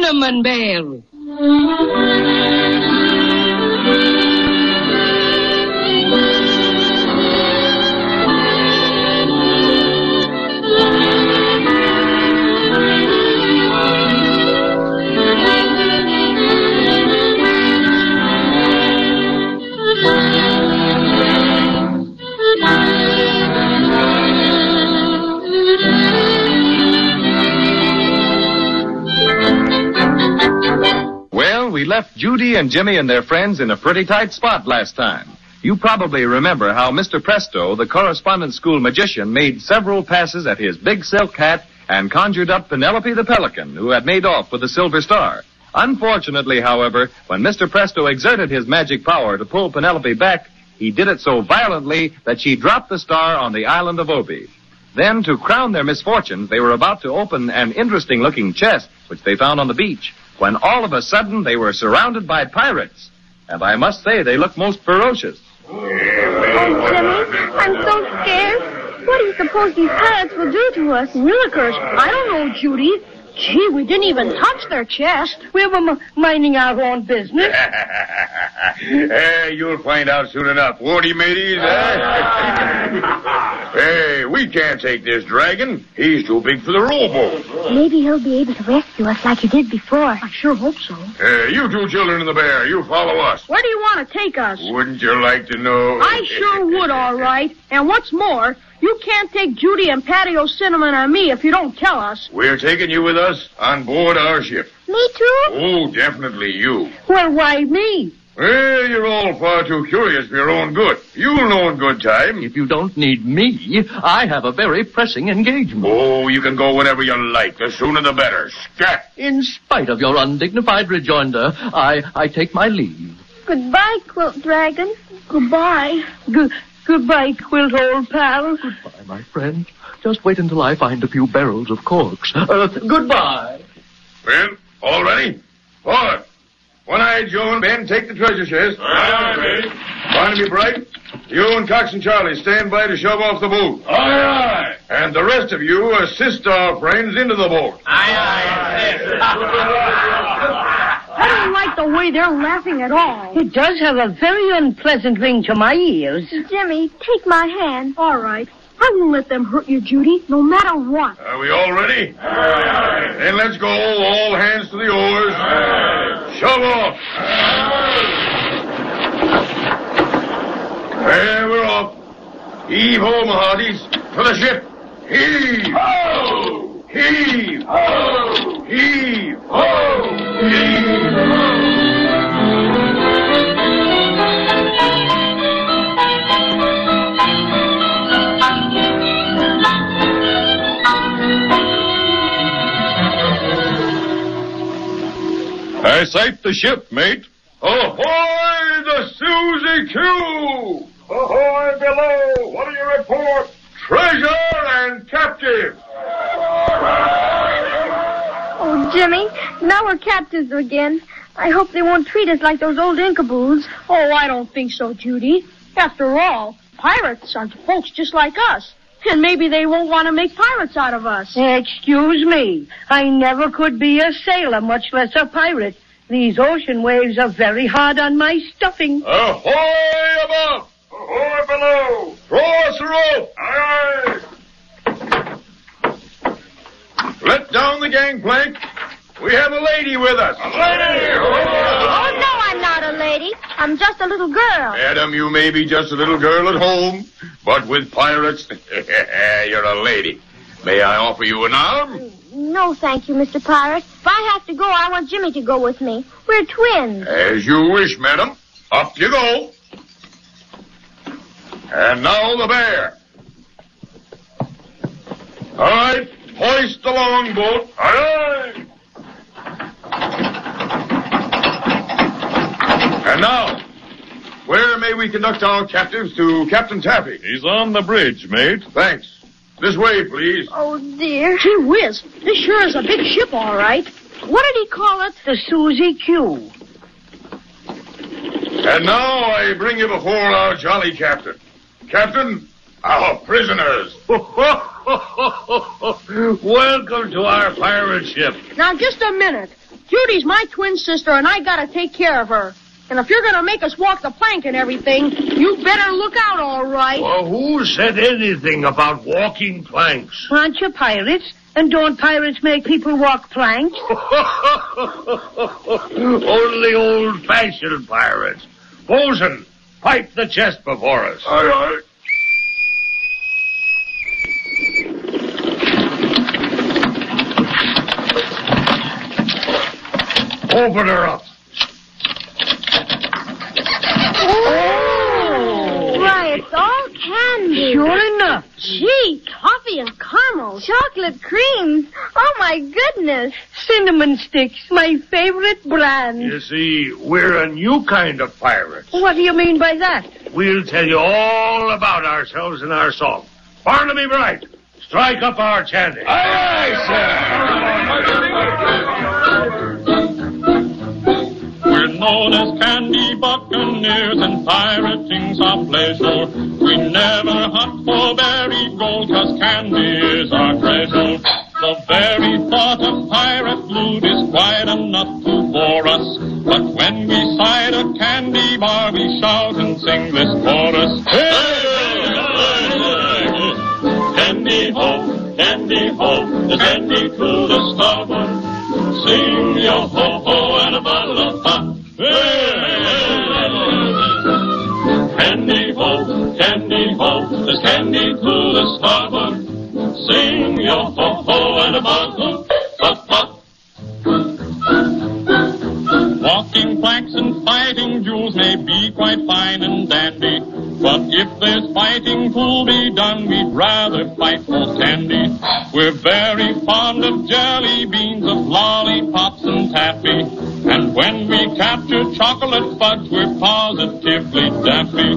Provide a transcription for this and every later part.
cinnamon bear. We left Judy and Jimmy and their friends in a pretty tight spot last time. You probably remember how Mr. Presto, the correspondence school magician, made several passes at his big silk hat and conjured up Penelope the Pelican, who had made off with the silver star. Unfortunately, however, when Mr. Presto exerted his magic power to pull Penelope back, he did it so violently that she dropped the star on the island of Obi. Then, to crown their misfortunes, they were about to open an interesting-looking chest, which they found on the beach, when all of a sudden they were surrounded by pirates. And I must say, they looked most ferocious. Oh, Jimmy, I'm so scared. What do you suppose these pirates will do to us? Willikers, I don't know, Judy. Gee, we didn't even touch their chest. We were minding our own business. Hey, you'll find out soon enough, won't he, mateys? Hey, we can't take this dragon. He's too big for the rowboat. Maybe he'll be able to rescue us like he did before. I sure hope so. Hey, you two children in the bear, you follow us. Where do you want to take us? Wouldn't you like to know? I sure would, all right. And what's more, you can't take Judy and Patty O'Cinnamon or me if you don't tell us. We're taking you with us on board our ship. Me too? Oh, definitely you. Well, why me? Well, you're all far too curious for your own good. You'll know in good time. If you don't need me, I have a very pressing engagement. Oh, you can go whenever you like. The sooner the better. Scat! In spite of your undignified rejoinder, I take my leave. Goodbye, Quilt Dragon. Goodbye. Goodbye, Quilt, old pal. Goodbye, my friend. Just wait until I find a few barrels of corks. Goodbye. Well, all ready? Forward. One-eyed Joe and Ben, take the treasure chest. Barnaby Bright, you and Cox and Charlie stand by to shove off the boat. Aye, aye. And the rest of you assist our friends into the boat. Aye, aye. I don't like the way they're laughing at all. It does have a very unpleasant ring to my ears. Jimmy, take my hand. All right. I won't let them hurt you, Judy, no matter what. Are we all ready? Aye. Then let's go. All hands to the oars. Aye. Shove off. There, we're off. Heave ho, my hearties. For the ship. Heave. Ho! Heave. Ho! Heave. Ho! Heave. I sight the ship, mate. Ahoy, the Susie Q! Ahoy below! What do you report? Treasure and captive! Oh, Jimmy, now we're captives again. I hope they won't treat us like those old Incaboos. Oh, I don't think so, Judy. After all, pirates are folks just like us. And maybe they won't want to make pirates out of us. Excuse me. I never could be a sailor, much less a pirate. These ocean waves are very hard on my stuffing. Ahoy above! Ahoy below! Throw us a rope! Aye, aye! Let down the gangplank. We have a lady with us. A lady! Oh, no, I'm not a lady. I'm just a little girl. Adam, you may be just a little girl at home, but with pirates, you're a lady. May I offer you an arm? No, thank you, Mr. Pirate. If I have to go, I want Jimmy to go with me. We're twins. As you wish, madam. Up you go. And now the bear. All right, hoist the longboat. Aye, aye. And now, where may we conduct our captives to Captain Taffy? He's on the bridge, mate. Thanks. This way, please. Oh, dear. Gee whiz, this sure is a big ship, all right. What did he call it? The Susie Q. And now I bring you before our jolly captain. Captain, our prisoners. Welcome to our pirate ship. Now, just a minute. Judy's my twin sister, and I gotta take care of her. And if you're gonna make us walk the plank and everything, you better look out, all right. Well, who said anything about walking planks? Aren't you pirates? And don't pirates make people walk planks? Only old-fashioned pirates. Bosun, pipe the chest before us. Aye, aye. Open her up. Why, it's all candy. Sure enough. Gee, coffee and caramel. Chocolate creams. Oh, my goodness. Cinnamon sticks, my favorite brand. You see, we're a new kind of pirates. What do you mean by that? We'll tell you all about ourselves in our song. Barnaby Bright, strike up our chanting. Aye, We're known as Candy Buccaneers and pirating's our pleasure. We never hunt for buried gold, 'cause candy is our treasure. The very thought of pirate loot is quite enough to bore us. But when we sight a candy bar, we shout and sing this chorus. Candy ho, the candy to the starboard. Sing yo ho ho and a bottle of pop. Candy ho, there's candy to the starboard. Sing yo ho ho and a bottle of pop. Walking planks and fighting duels may be quite fine and dandy, but if there's fighting to be done, we'd rather fight for candy. We're very fond of jelly beans, of lollipops and taffy, and when we capture chocolate fudge, we're positively daffy.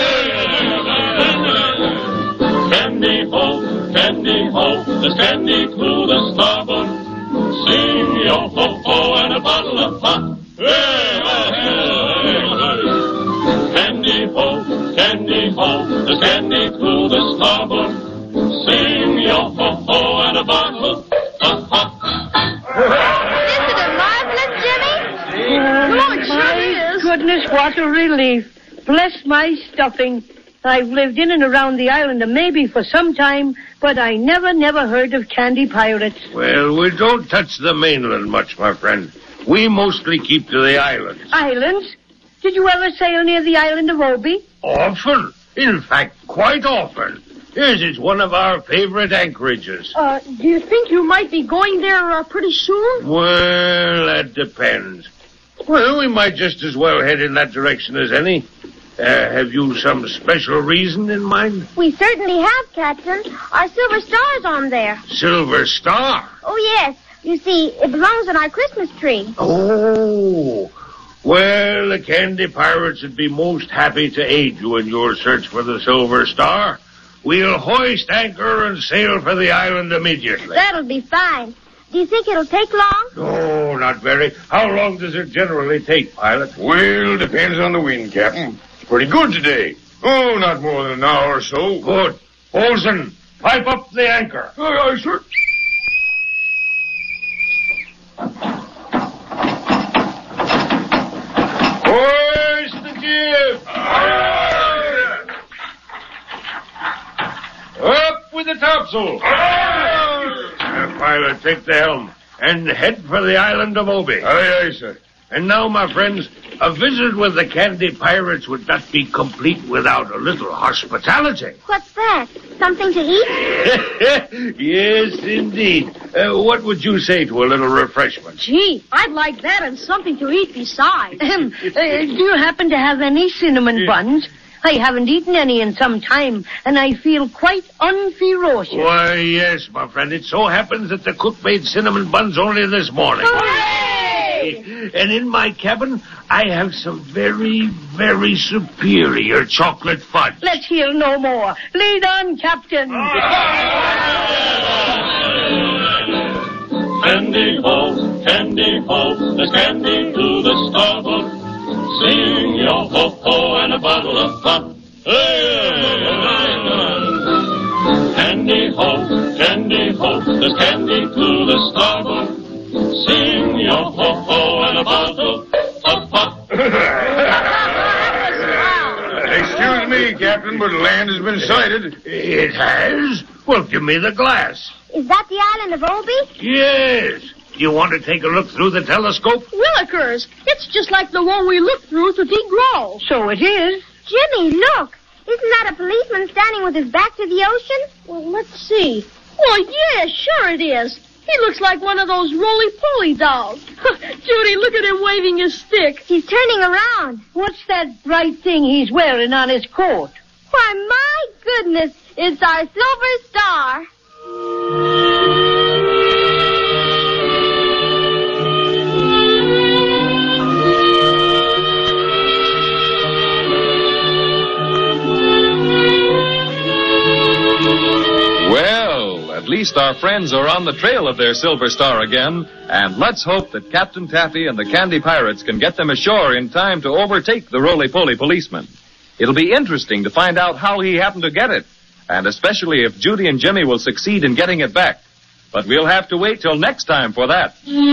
Candy ho, there's candy to the starboard. Sing yo ho ho and a bottle of pop. Candy ho, there's candy to the starboard. Sing yo ho ho and a bottle of pop. Isn't it marvelous, Jimmy? Oh, it sure My is. goodness, what a relief. Bless my stuffing. I've lived in and around the island maybe for some time, but I never heard of candy pirates. Well, we don't touch the mainland much, my friend. We mostly keep to the islands. Islands? Did you ever sail near the island of Obi? Often. In fact, quite often. Yes, it's one of our favorite anchorages. Do you think you might be going there pretty soon? Well, that depends. Well, we might just as well head in that direction as any. Have you some special reason in mind? We certainly have, Captain. Our silver star's on there. Silver Star? Oh, yes. You see, it belongs on our Christmas tree. Oh. Well, the Candy Pirates would be most happy to aid you in your search for the Silver Star. We'll hoist anchor and sail for the island immediately. That'll be fine. Do you think it'll take long? No, not very. How long does it generally take, pilot? Well, depends on the wind, Captain. It's pretty good today. Oh, not more than an hour or so. Good. Olsen, pipe up the anchor. Aye, aye, sir. Hoist the jib. Up with the topsail. Pilot, take the helm and head for the island of Obi. Aye, aye, sir. And now, my friends, a visit with the Candy Pirates would not be complete without a little hospitality. What's that? Something to eat? Yes, indeed. What would you say to a little refreshment? Gee, I'd like that and something to eat besides. Do you happen to have any cinnamon buns? I haven't eaten any in some time, and I feel quite unferocious. Why, yes, my friend. It so happens that the cook made cinnamon buns only this morning. Hooray! And in my cabin, I have some very, very superior chocolate fudge. Let's hear no more. Lead on, Captain. Candy ho, there's candy to the starboard. Sing yo ho ho and a bottle of pop. Candy ho, there's candy to the starboard. Sing yo ho but land has been sighted. It has? Well, give me the glass. Is that the island of Obi? Yes. You want to take a look through the telescope? Willikers, it's just like the one we looked through to Grohl. So it is. Jimmy, look. Isn't that a policeman standing with his back to the ocean? Well, let's see. Well, yeah, sure it is. He looks like one of those roly-poly dolls. Judy, look at him waving his stick. He's turning around. What's that bright thing he's wearing on his coat? Why, my goodness, it's our Silver Star. Well, at least our friends are on the trail of their Silver Star again, and let's hope that Captain Taffy and the Candy Pirates can get them ashore in time to overtake the roly-poly policeman. It'll be interesting to find out how he happened to get it, and especially if Judy and Jimmy will succeed in getting it back. But we'll have to wait till next time for that.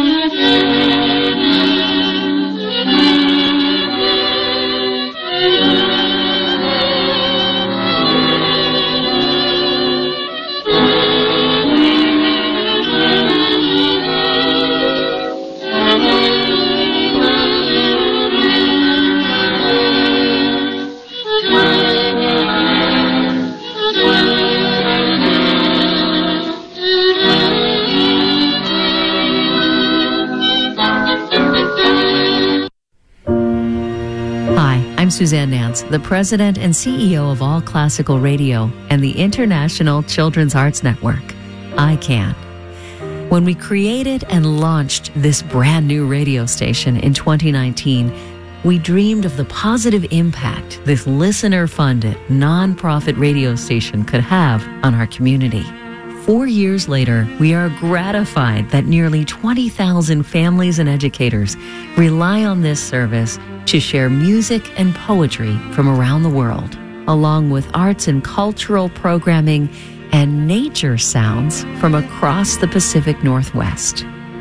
I'm Suzanne Nance, the president and CEO of All Classical Radio and the International Children's Arts Network, ICANN. When we created and launched this brand new radio station in 2019, we dreamed of the positive impact this listener-funded, nonprofit radio station could have on our community. 4 years later, we are gratified that nearly 20,000 families and educators rely on this service to share music and poetry from around the world, along with arts and cultural programming and nature sounds from across the Pacific Northwest.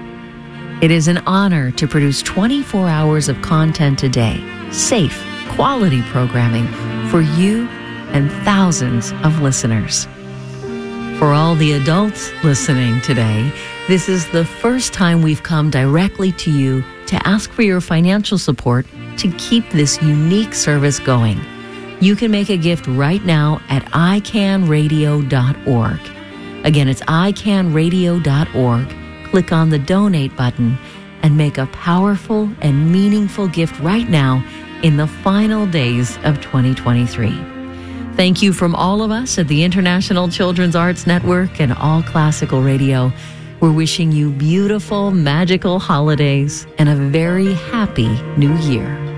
It is an honor to produce 24 hours of content a day, safe, quality programming for you and thousands of listeners. For all the adults listening today, this is the first time we've come directly to you to ask for your financial support to keep this unique service going. You can make a gift right now at iCanRadio.org. Again, it's iCanRadio.org. Click on the donate button and make a powerful and meaningful gift right now in the final days of 2023. Thank you from all of us at the International Children's Arts Network and All Classical Radio. We're wishing you beautiful, magical holidays and a very happy new year.